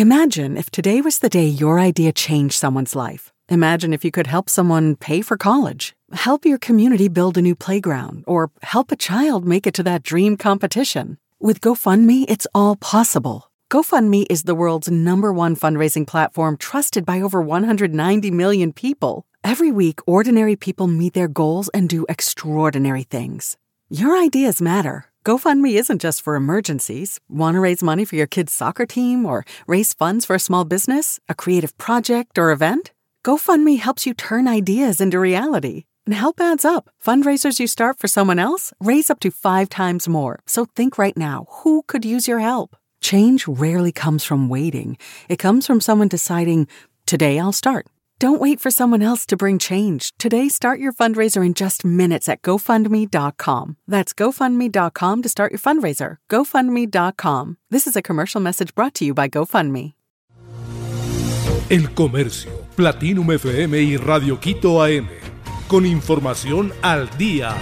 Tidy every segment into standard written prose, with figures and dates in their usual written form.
Imagine if today was the day your idea changed someone's life. Imagine if you could help someone pay for college, help your community build a new playground, or help a child make it to that dream competition. With GoFundMe, it's all possible. GoFundMe is the world's #1 fundraising platform trusted by over 190 million people. Every week, ordinary people meet their goals and do extraordinary things. Your ideas matter. GoFundMe isn't just for emergencies. Want to raise money for your kid's soccer team or raise funds for a small business, a creative project, or event? GoFundMe helps you turn ideas into reality. And help adds up. Fundraisers you start for someone else raise up to 5 times more. So think right now, who could use your help? Change rarely comes from waiting. It comes from someone deciding, today I'll start. Don't wait for someone else to bring change. Today, start your fundraiser in just minutes at GoFundMe.com. That's GoFundMe.com to start your fundraiser. GoFundMe.com. This is a commercial message brought to you by GoFundMe. El Comercio, Platinum FM y Radio Quito AM. Con información al día.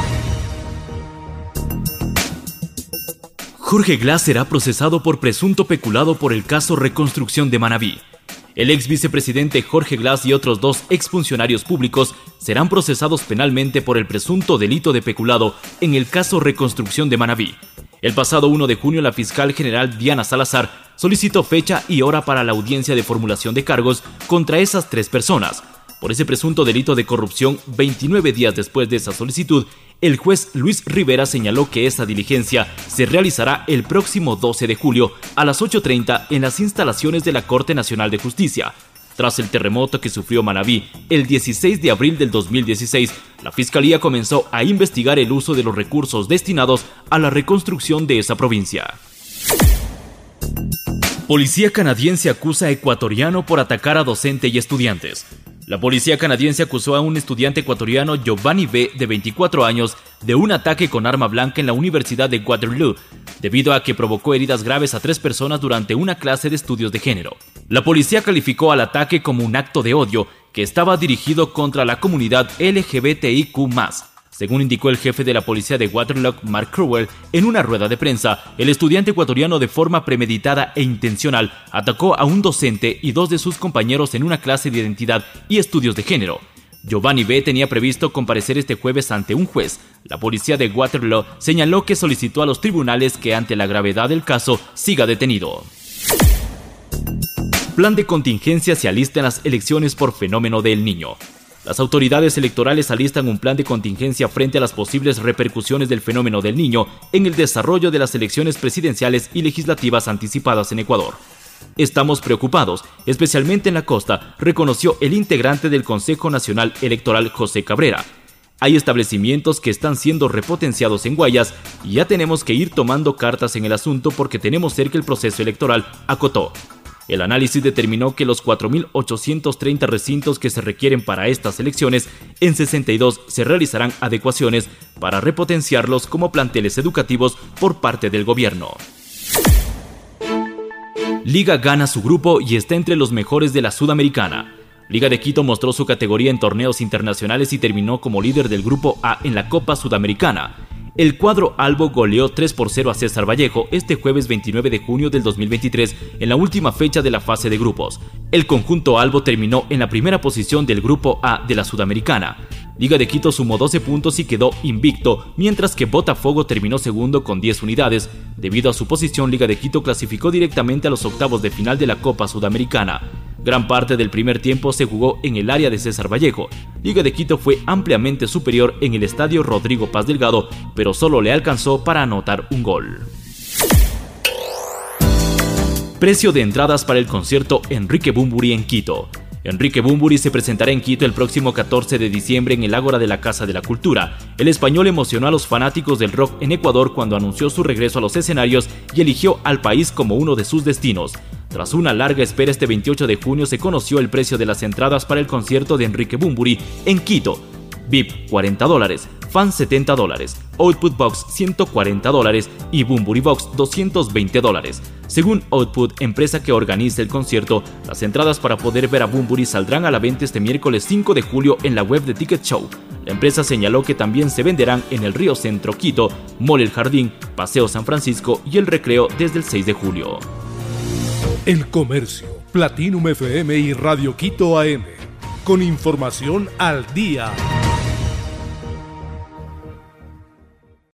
Jorge Glass será procesado por presunto peculado por el caso Reconstrucción de Manabí. El ex vicepresidente Jorge Glass y otros 2 exfuncionarios públicos serán procesados penalmente por el presunto delito de peculado en el caso Reconstrucción de Manabí. El pasado 1 de junio, la fiscal general Diana Salazar solicitó fecha y hora para la audiencia de formulación de cargos contra esas 3 personas. Por ese presunto delito de corrupción, 29 días después de esa solicitud, el juez Luis Rivera señaló que esa diligencia se realizará el próximo 12 de julio a las 8:30 en las instalaciones de la Corte Nacional de Justicia. Tras el terremoto que sufrió Manabí el 16 de abril del 2016, la Fiscalía comenzó a investigar el uso de los recursos destinados a la reconstrucción de esa provincia. Policía canadiense acusa a ecuatoriano por atacar a docente y estudiantes. La policía canadiense acusó a un estudiante ecuatoriano, Giovanni B., de 24 años, de un ataque con arma blanca en la Universidad de Waterloo, debido a que provocó heridas graves a 3 personas durante una clase de estudios de género. La policía calificó al ataque como un acto de odio que estaba dirigido contra la comunidad LGBTIQ+. Según indicó el jefe de la policía de Waterloo, Mark Crowell, en una rueda de prensa, el estudiante ecuatoriano de forma premeditada e intencional atacó a un docente y 2 de sus compañeros en una clase de identidad y estudios de género. Giovanni B. tenía previsto comparecer este jueves ante un juez. La policía de Waterloo señaló que solicitó a los tribunales que ante la gravedad del caso siga detenido. Plan de contingencia se alista en las elecciones por fenómeno del Niño. Las autoridades electorales alistan un plan de contingencia frente a las posibles repercusiones del fenómeno del Niño en el desarrollo de las elecciones presidenciales y legislativas anticipadas en Ecuador. Estamos preocupados, especialmente en la costa, reconoció el integrante del Consejo Nacional Electoral, José Cabrera. Hay establecimientos que están siendo repotenciados en Guayas y ya tenemos que ir tomando cartas en el asunto porque tenemos cerca el proceso electoral, acotó. El análisis determinó que los 4.830 recintos que se requieren para estas elecciones, en 62 se realizarán adecuaciones para repotenciarlos como planteles educativos por parte del gobierno. Liga gana su grupo y está entre los mejores de la Sudamericana. Liga de Quito mostró su categoría en torneos internacionales y terminó como líder del grupo A en la Copa Sudamericana. El cuadro albo goleó 3-0 a César Vallejo este jueves 29 de junio del 2023 en la última fecha de la fase de grupos. El conjunto albo terminó en la primera posición del grupo A de la Sudamericana. Liga de Quito sumó 12 puntos y quedó invicto, mientras que Botafogo terminó segundo con 10 unidades. Debido a su posición, Liga de Quito clasificó directamente a los octavos de final de la Copa Sudamericana. Gran parte del primer tiempo se jugó en el área de César Vallejo. Liga de Quito fue ampliamente superior en el estadio Rodrigo Paz Delgado, pero solo le alcanzó para anotar un gol. Precio de entradas para el concierto Enrique Bunbury en Quito. Enrique Bunbury se presentará en Quito el próximo 14 de diciembre en el Ágora de la Casa de la Cultura. El español emocionó a los fanáticos del rock en Ecuador cuando anunció su regreso a los escenarios y eligió al país como uno de sus destinos. Tras una larga espera, este 28 de junio se conoció el precio de las entradas para el concierto de Enrique Bunbury en Quito. VIP $40, Fans $70, Output Box $140 y Bunbury Box $220. Según Output, empresa que organiza el concierto, las entradas para poder ver a Bunbury saldrán a la venta este miércoles 5 de julio en la web de Ticket Show. La empresa señaló que también se venderán en el Río Centro Quito, Mall El Jardín, Paseo San Francisco y El Recreo desde el 6 de julio. El Comercio, Platinum FM y Radio Quito AM. Con información al día.